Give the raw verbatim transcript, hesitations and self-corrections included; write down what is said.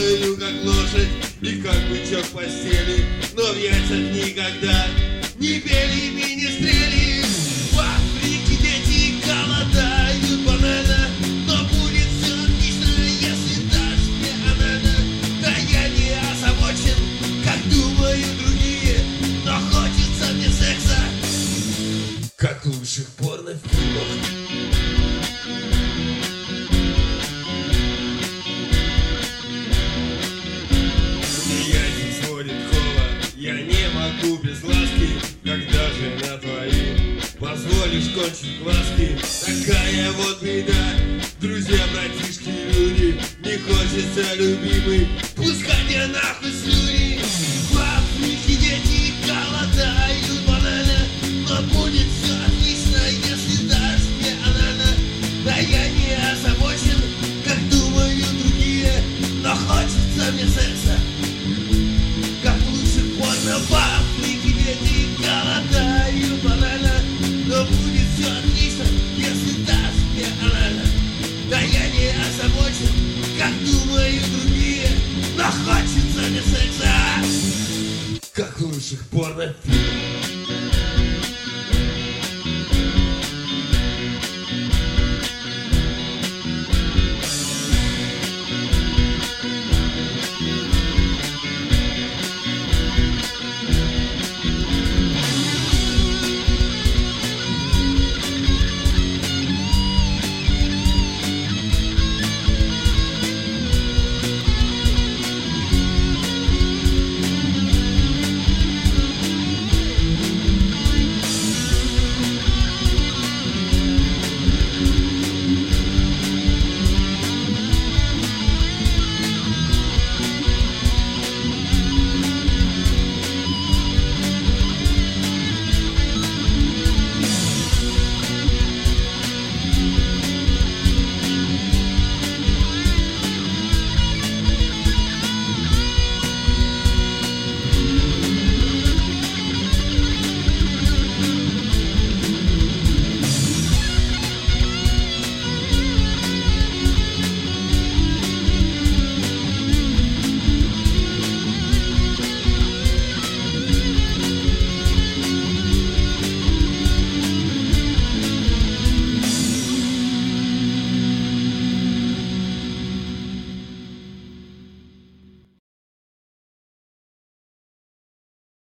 Падаю как лошадь и как бычок в постели, но в яйцах никогда не пели министрели. В Африке дети голодают банально, но будет все отлично, если дашь мне анально. Да я не озабочен, как думают другие, но хочется мне секса, как в лучших порнофильмах. Я не могу без ласки, когда же на твои позволишь кончить глазки. Такая вот беда, друзья, братишки, люди. Не хочется, любимый, пускай мне нахуй слюни. В Африке дети голодают банально, но будет все отлично, если дашь мне анально. Да я не озабочен, как думают другие, но хочется мне секса, как лучше порно. В Африке дети голодают банально, но будет все отлично, если дашь мне анально. Да я не озабочен, как думают другие, но хочется мне секса, как в лучших порнофильмах.